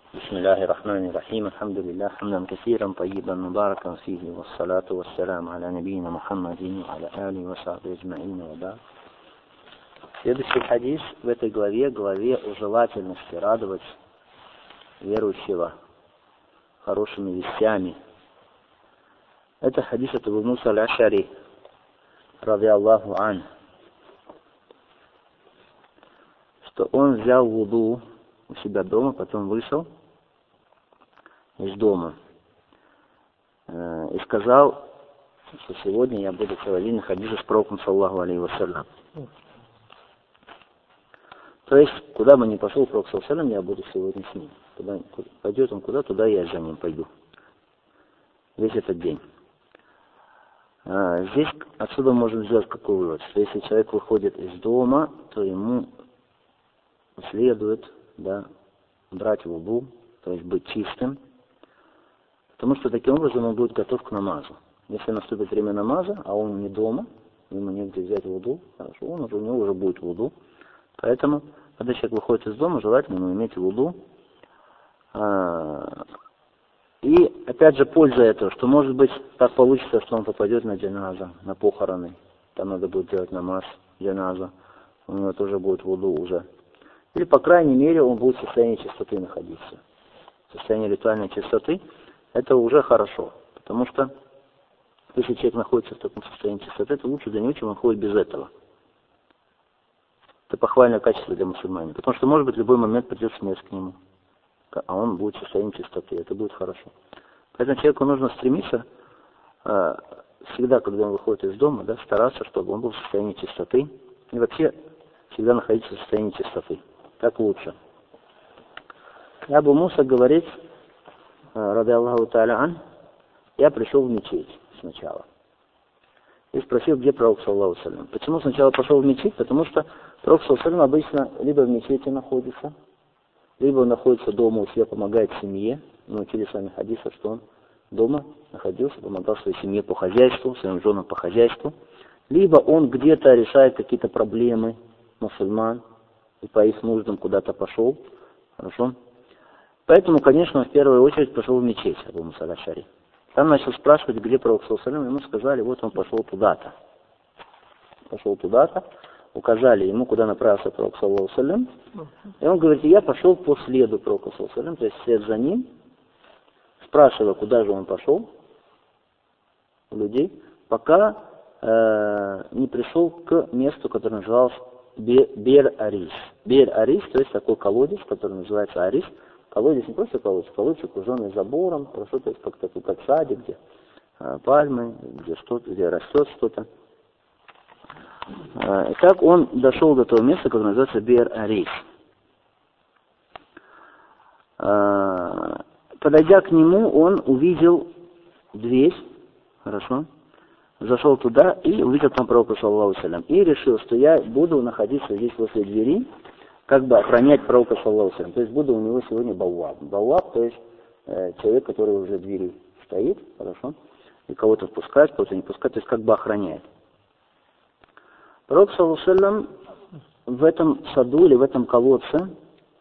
بسم الله الرحمن الرحيم الحمد لله حمدا كثيرا طيبا مباركا فيه والصلاة والسلام على نبينا محمد وعلى آله وصحبه أجمعين وبعد. Следующий хадис в этой главе о желательности радовать верующего хорошими вестями. Это хадис от Абу Муса аль-Аш'ари, ради Аллаху ан, что он взял вуду у себя дома, потом вышел из дома и сказал, что сегодня я буду целый день находиться с пророком, саллаллаху алейхи вассалям. То есть, куда бы ни пошел пророк, саллаллаху алейхи вассалям, я буду сегодня с ним. Куда пойдет он куда, туда я за ним пойду. Весь этот день. Здесь отсюда можно сделать какой вывод, что если человек выходит из дома, то ему следует брать вуду, то есть быть чистым, потому что таким образом он будет готов к намазу. Если наступит время намаза, а он не дома, ему негде взять вуду, хорошо, у него уже будет вуду. Поэтому, когда человек выходит из дома, желательно ему иметь вуду. И, опять же, польза этого, что, может быть, так получится, что он попадет на джаназа, на похороны. Там надо будет делать намаз джаназа. У него тоже будет вуду уже. Или, по крайней мере, он будет в состоянии чистоты находиться. В состоянии ритуальной чистоты это уже хорошо. Потому что, если человек находится в таком состоянии чистоты, то лучше для него, чем он ходит без этого. Это похвальное качество для мусульманина. Потому что, может быть, в любой момент придет смерть к нему. А он будет в состоянии чистоты. Это будет хорошо. Поэтому человеку нужно стремиться, всегда, когда он выходит из дома, стараться, чтобы он был в состоянии чистоты. И вообще, всегда находиться в состоянии чистоты. Так лучше. И Абу Муса говорит, ради Аллаху та'аля ан, я пришел в мечеть сначала. И спросил, где пророк, саллаллаху алейхи ва саллям. Почему сначала пошел в мечеть? Потому что пророк, саллаллаху алейхи ва саллям, обычно либо в мечети находится, либо он находится дома у себя, помогает семье. Мы учили с вами хадиса, что он дома находился, помогал своей семье по хозяйству, своим женам по хозяйству. Либо он где-то решает какие-то проблемы мусульман, и по их нуждам куда-то пошел. Хорошо? Поэтому, конечно, он в первую очередь пошел в мечеть, Абу Муса аль-Аш'ари. Там начал спрашивать, где пророк, саллаллаху алейхи ва саллям, ему сказали, вот он пошел туда-то. Пошел туда-то, указали ему, куда направился пророк, саллаллаху алейхи ва саллям. И он говорит, я пошел по следу пророка, саллаллаху алейхи ва саллям, то есть вслед за ним, спрашивая, куда же он пошел, у людей, пока не пришел к месту, которое называлось Бир-Арис. Бир-Арис, то есть такой колодец, который называется Арис. Колодец не просто колодец, колодец, окруженный забором, хорошо, то есть как такой, как садик, где пальмы, где растет что-то. И так он дошел до того места, которое называется Бир-Арис. Подойдя к нему, он увидел дверь, хорошо, зашел туда и увидел там пророка, саллаллаху алейхи ва саллям, и решил, что я буду находиться здесь возле двери, как бы охранять пророка, саллаллаху алейхи ва саллям. То есть буду у него сегодня бавваб. Бавваб, то есть человек, который возле двери стоит, хорошо, и кого-то впускает, кого-то не пускает, то есть как бы охраняет. Пророк, саллаллаху алейхи ва саллям, в этом саду или в этом колодце,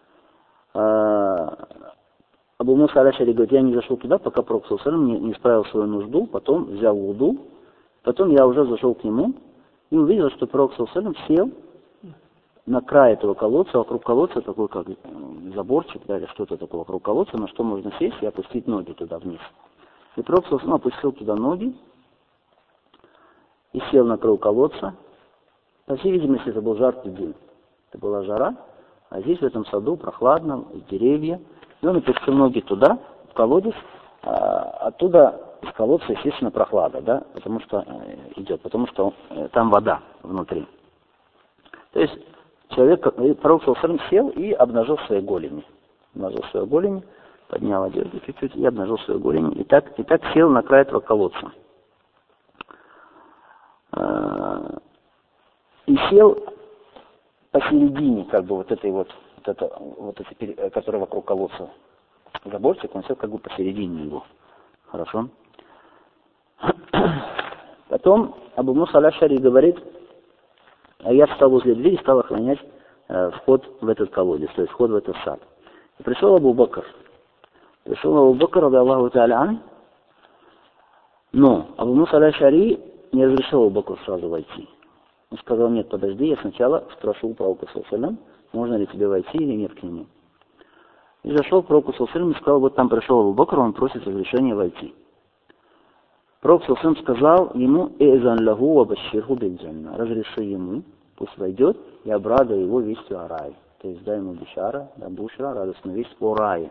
Абу Муса аль-Аш'ари говорит, я не зашел туда, пока пророк, саллаллаху алейхи ва саллям, не справил свою нужду, потом взял вуду. Потом я уже зашел к нему и увидел, что пророк, саллаллаху алейхи ва саллям, сел на край этого колодца, вокруг колодца такой как заборчик, или что-то такое вокруг колодца, на что можно сесть и опустить ноги туда вниз. И пророк, саллаллаху алейхи ва саллям, опустил туда ноги и сел на краю колодца. По всей видимости, это был жаркий день. Это была жара, а здесь в этом саду прохладно, деревья. И он опустил ноги туда, в колодец, оттуда из колодца, естественно, прохлада, потому что там вода внутри. То есть человек, пророк, саллаллаху алейхи ва саллям, сел и обнажил свои голени. Поднял одежду чуть-чуть и обнажил свои голени. И так сел на край этого колодца. И сел посередине, как бы который вокруг колодца заборчик, он сел как бы посередине его. Хорошо? Потом Абу Муса аль-Аш'ари говорит, а я встал возле двери и стал охранять вход в этот колодец, то есть вход в этот сад. И пришел Абу Бакр, Пришел Абу Бакр, ради Аллаху та'аля ан, но Абу Муса аль-Аш'ари не разрешил Абу Бакру сразу войти. Он сказал: нет, подожди, я сначала спрошу у пророка саллаллаху алейхи ва саллям, можно ли тебе войти или нет к нему. И зашел к пророку саллаллаху алейхи ва саллям и сказал: вот там пришел Абу Бакр, он просит разрешения войти. Пророк саллаллаху алейхи ва саллям сказал ему: «Эзан лаху ва башширху биль джанна». Разреши ему, пусть войдет, и обрадуй его вестью о рае. То есть дай ему бишара, да бушра, радостную весть о рае.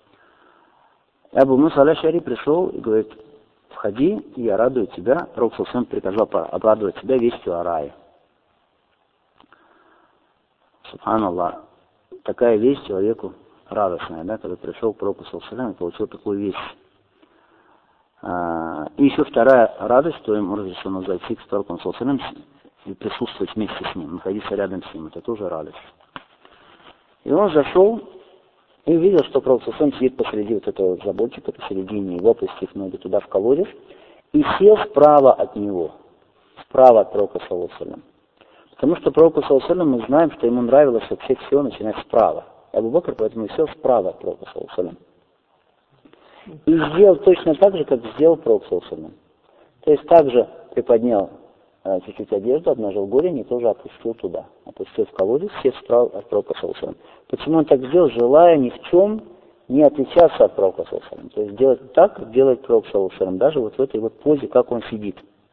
И Абу Муса аль-Аш'ари пришел и говорит: входи, и я радую тебя. Пророк саллаллаху алейхи ва саллям приказал обрадовать тебя вестью о рае. Субханаллах, такая весть человеку радостная, да, когда пришел к пророку саллаллаху алейхи ва саллям и получил такую весть. И еще вторая радость, что ему разрешено зайти к пророку саллаллаху алейхи ва саллям и присутствовать вместе с ним, находиться рядом с ним, это тоже радость. И он зашел и увидел, что пророк саллаллаху алейхи ва саллям сидит посреди вот этого заборчика, посередине его, опустив ноги туда в колодец, и сел справа от него, справа от пророка саллаллаху алейхи ва саллям. Потому что пророку саллаллаху алейхи ва саллям мы знаем, что ему нравилось вообще все начинать справа. И Абу Бакр поэтому сел справа от пророка саллаллаху алейхи ва саллям. И сделал точно так же, как сделал пророк саллаллаху алейхи ва саллям. То есть также приподнял чуть-чуть одежду, обнажил голень и тоже опустил туда. Опустил в колодец, сел справа от пророка саллаллаху алейхи ва саллям. Почему он так сделал? Желая ни в чем не отличаться от пророка саллаллаху алейхи ва саллям. То есть делать так, как делает пророк саллаллаху алейхи ва саллям, даже вот в этой вот позе, как он сидит.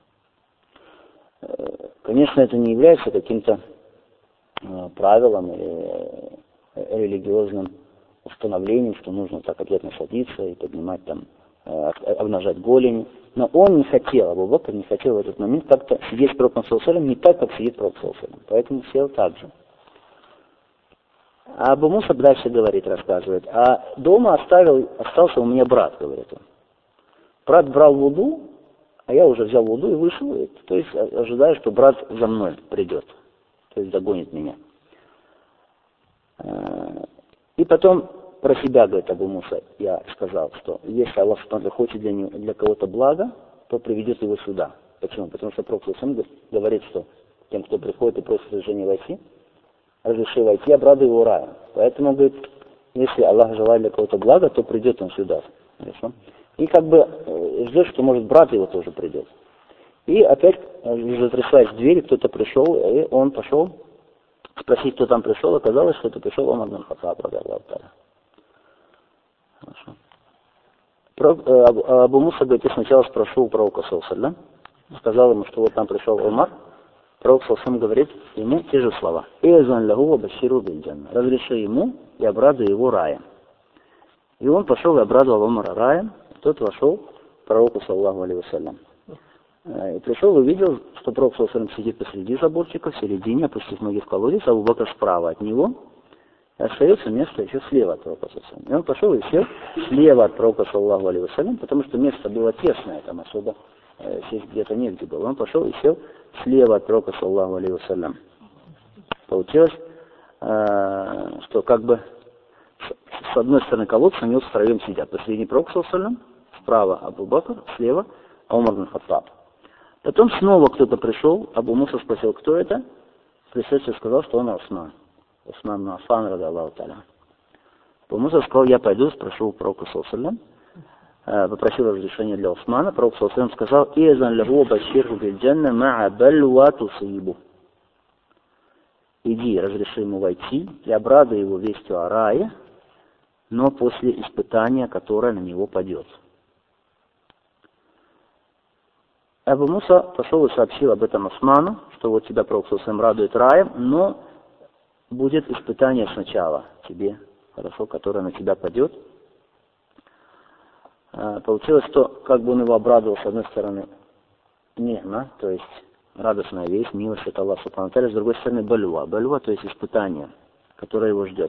Конечно, это не является каким-то правилом или религиозным установлением, что нужно так обязательно садиться и поднимать там, обнажать голень. Но он не хотел, Абу Бакр не хотел в этот момент как-то сидеть с пророком саллаллаху алейхи ва саллям не так, как сидит пророк саллаллаху алейхи ва саллям. Поэтому сел так же. А Абу Муса дальше говорит, рассказывает: а дома остался у меня брат, говорит он. Брат брал вуду, а я уже взял вуду и вышел, то есть ожидаю, что брат за мной придет, то есть догонит меня. И потом про себя, говорит Абу Муса, я сказал, что если Аллах хочет для кого-то блага, то приведет его сюда. Почему? Потому что пророк говорит, что тем, кто приходит и просит разрешения войти, разреши войти, обрадуй его раем. Поэтому, говорит, если Аллах желает для кого-то блага, то придет он сюда. Хорошо? И как бы ждет, что может брат его тоже придет. И опять затряслась дверь, кто-то пришел, и он пошел спросить, кто там пришел. Оказалось, что это пришел Умар ибн Хаттаб, ради Аллаху та'аля. Хорошо. Абу Муса, говорит, я сначала спрошу у пророка саллаллаху алейхи ва саллям, сказал ему, что вот там пришел Умар. Пророк саллаллаху алейхи ва саллям говорит ему те же слова: «Эзан лаху ва башширху биль джанна». Разреши ему и обрадуй его раем. И он пошел и обрадовал Умара раем. Тот вошел к пророку саллаллаху алейхи ва саллям. И пришел и увидел, что пророк саллаллаху алейхи ва саллям сидит посреди заборчика, в середине, опустив ноги в колодец, а Абу Бакр справа от него. И остается место еще слева от пророка саллаллаху алейхи ва саллям. И он пошел и сел слева от пророка саллаллаху алейхи ва саллям, потому что место было тесное, там особо сесть где-то негде было. Он пошел и сел слева от пророка саллаллаху алейхи ва саллям. Получилось, что как бы с одной стороны колодца они вот втроем сидят. Посредине пророк саллаллаху алейхи ва саллям, справа Абу Бакр, слева Умар ибн Хаттаб. Потом снова кто-то пришел, Абу Муса спросил, кто это. Представитель сказал, что он Усман. Усман ибн Аффан, ради Аллаху та'аля. Абу Муса сказал: я пойду, спрошу у пророка саллаллаху алейхи ва саллям. Попросил разрешения для Усмана. Пророк саллаллаху алейхи ва саллям сказал: «Изан лаху башширху биль джанна ма'a бальва тусибу». Иди, разреши ему войти и обрадуй его вестью о рае, но после испытания, которое на него падет. Абу Муса пошел и сообщил об этом Усману, что вот тебя пророк саллаллаху алейхи ва саллям радует раем, но будет испытание сначала тебе, хорошо, которое на тебя падет. Получилось, что как бы он его обрадовал, с одной стороны, нехма, то есть радостная весть, милость от Аллаха субхану ва тааля, с другой стороны, бальва, то есть испытание, которое его ждет.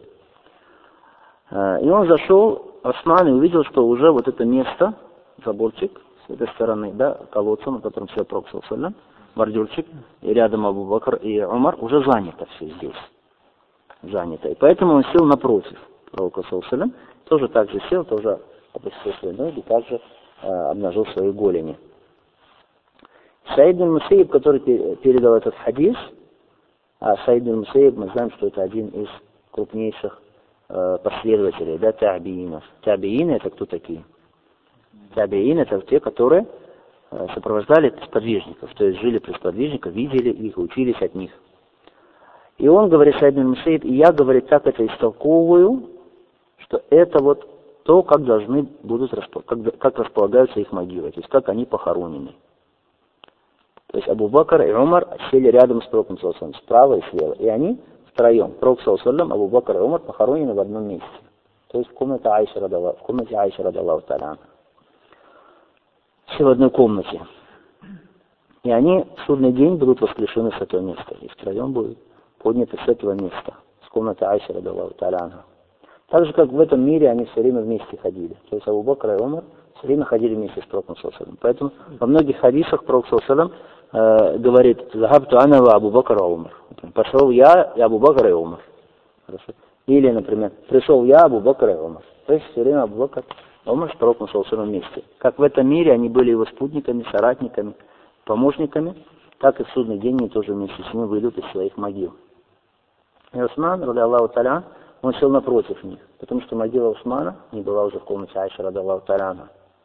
И он зашел, Усман, и увидел, что уже вот это место, заборчик, с этой стороны, да, колодца, на котором сидел пророк саллаллаху алейхи ва саллям, бордюрчик, и рядом Абу Бакр и Умар, уже занято все здесь. Занято. И поэтому он сел напротив пророка саллаллаху алейхи ва саллям, тоже так же сел, тоже опустил свои ноги, также обнажил свои голени. Саид ибн Мусайиб, который передал этот хадис, а Саид ибн Мусайиб, мы знаем, что это один из крупнейших последователей, да, табиинов. Табиины это кто такие? Табиины это те, которые сопровождали сподвижников, то есть жили при сподвижниках, видели их, учились от них. И он говорит, Саид ибн Мусаиб, и я, говорит, так это истолковываю, что это вот то, как должны будут, как располагаются их могилы, то есть как они похоронены. То есть Абу Бакр и Умар сели рядом с Пророком саллаллаху алейхи ва саллям, справа и слева, и они втроем, Пророк саллаллаху алейхи ва саллям, Абу Бакр и Умар похоронены в одном месте, то есть в комнате Айши радаллаху та'аля. Все в одной комнате. И они в судный день будут воскрешены с этого места. И втроем будут подняты с этого места, с комнаты Айши радаллаху та'аля. Так же, как в этом мире они все время вместе ходили. То есть Абу Бакр и Умар все время ходили вместе с Пророком саллаллаху алейхи ва саллям. Поэтому во многих хадисах Пророк саллаллаху алейхи ва саллям говорит: «Захабту ана ва Абу Бакр ва Умар». Пошел я и Абу Бакр и Умар. Хорошо. Или, например, пришел я, Абу Бакр и Умар. То есть все время Абу Бакр и Умар с Пророком саллаллаху алейхи ва саллям вместе. Как в этом мире они были его спутниками, соратниками, помощниками, так и в судный день они тоже вместе с ним выйдут из своих могил. И Усман, радаллаху та'аля, он сел напротив них, потому что могила Усмана не была уже в комнате Айши радаллаху та'аля.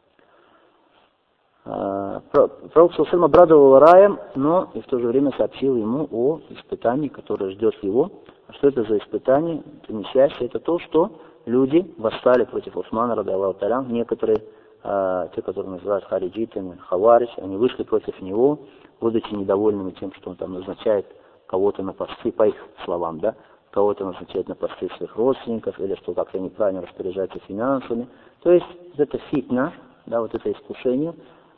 Пророк саллаллаху алейхи ва саллям обрадовал раем, но и в то же время сообщил ему о испытании, которое ждет его. А что это за испытание? Это несчастье, это то, что люди восстали против Усмана радаллаху та'аля. Некоторые, те, которые называют хариджитами, хавариш, они вышли против него, будучи недовольными тем, что он там назначает кого-то на посты, по их словам, да, кого-то назначает на посты своих родственников, или что как-то неправильно распоряжаются финансами. То есть это фитна, да, вот это искушение,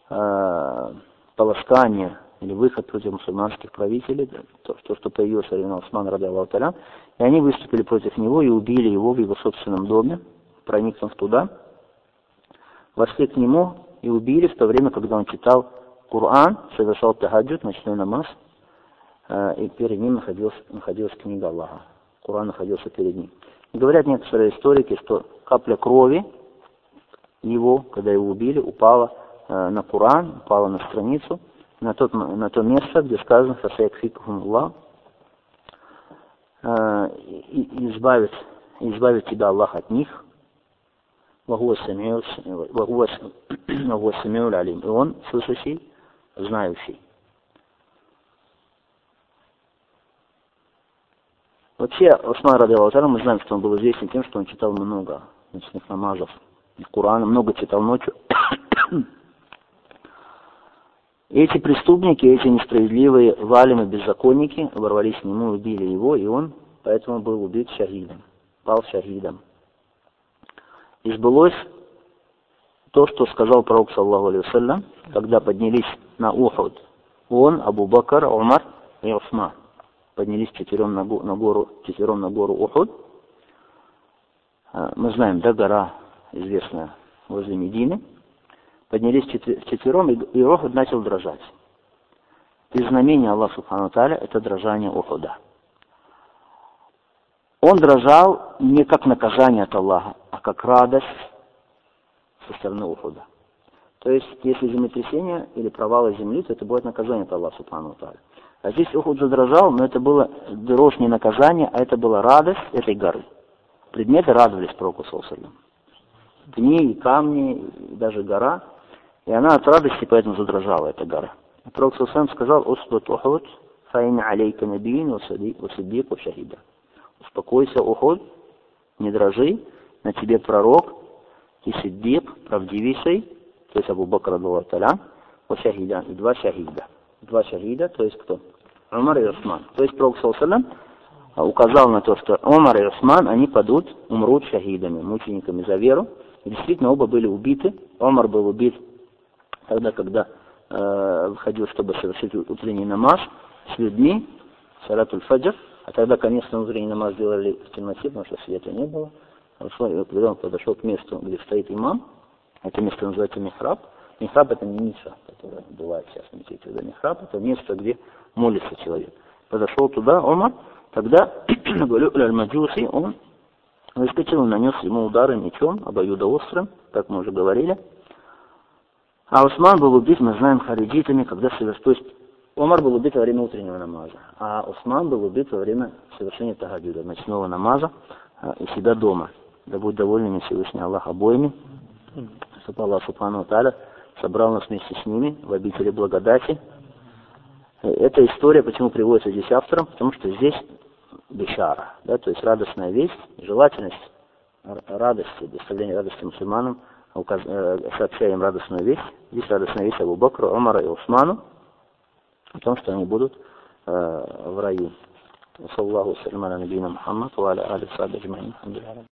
полоскание или выход против мусульманских правителей, да, то, что появилось во времена Усмана радаллаху та'аля, и они выступили против него и убили его в его собственном доме, проникнув туда, вошли к нему и убили в то время, когда он читал Коран, совершал тахаджуд, ночной намаз, и перед ним находилась книга Аллаха. Коран находился перед ним. И говорят некоторые историки, что капля крови его, когда его убили, упала на Коран, упала на страницу, на то место, где сказано «Фасаякфикхумуллах», и избавит тебя Аллах от них, «Вахуа самиуль алим», и он слышащий, знающий. Вообще, Усман радаллаху та'аля, мы знаем, что он был известен тем, что он читал много ночных намазов, Корана, много читал ночью. Эти преступники, эти несправедливые валимы, беззаконники ворвались к нему, убили его, и он поэтому был убит шахидом, пал шахидом. И сбылось то, что сказал пророк саллаллаху алейхи ва саллям, когда поднялись на Ухуд. Он, Абу Бакр, Умар и Усман поднялись четвером на гору Ухуд. Мы знаем, да, гора известная возле Медины. Поднялись вчетвером, и Ухуд начал дрожать. Из знамения Аллаха субхану тааля это дрожание Ухуда. Он дрожал не как наказание от Аллаха, а как радость со стороны Ухуда. То есть, если землетрясение или провалы земли, то это будет наказание от Аллаха субхану тааля. А здесь Ухуд задрожал, но это было дрожь не наказание, а это была радость этой горы. Предметы радовались пророку саллаллаху алейхи ва саллям. Пни, камни, и даже гора. И она от радости поэтому задрожала, эта гора. И пророк саллаллаху алейхи ва саллям сказал: «Усбут Ухуд, фаин алейка набиин, васиддик, вашахида». Успокойся, Ухуд, не дрожи, на тебе пророк и сиддик, правдивейший, то есть Абу Бакр радаллаху та'аля, вашахида, и два шахида. Два шахида, то есть кто? Умар и Усман. То есть пророк саллаллаху алейхи ва саллям указал на то, что Умар и Усман, они умрут шахидами, мучениками за веру. И действительно, оба были убиты. Умар был убит тогда, когда выходил, чтобы совершить утренний намаз с людьми, салатуль фаджр, а тогда, конечно, утренний намаз делали в темноте, потому что света не было. Когда он подошел к месту, где стоит имам, это место называется михраб. Михраб — это не ниша, которая бывает сейчас, когда михраб — это место, где молится человек. Подошел туда Умар, тогда Аль-Маджуси, он выскочил и нанес ему удары мечом, обоюдоострым, как мы уже говорили. А Усман был убит, мы знаем, хариджитами, когда то есть Умар был убит во время утреннего намаза, а Усман был убит во время совершения тахаджуда, ночного намаза, и себя дома. Да будет доволен Всевышний Аллах обоими, чтобы Аллах Субхану ва Тааля собрал нас вместе с ними в обители благодати. Эта история, почему приводится здесь автором, потому что здесь бишара, да, то есть радостная весть, желательность радости, доставления радости мусульманам, сообщая им радостную весть. Здесь радостная весть Абу Бакру, Умару и Усману о том, что они будут в раю. Саллаху салям аля набийна Мухаммад ва аля али сахби аджмаин.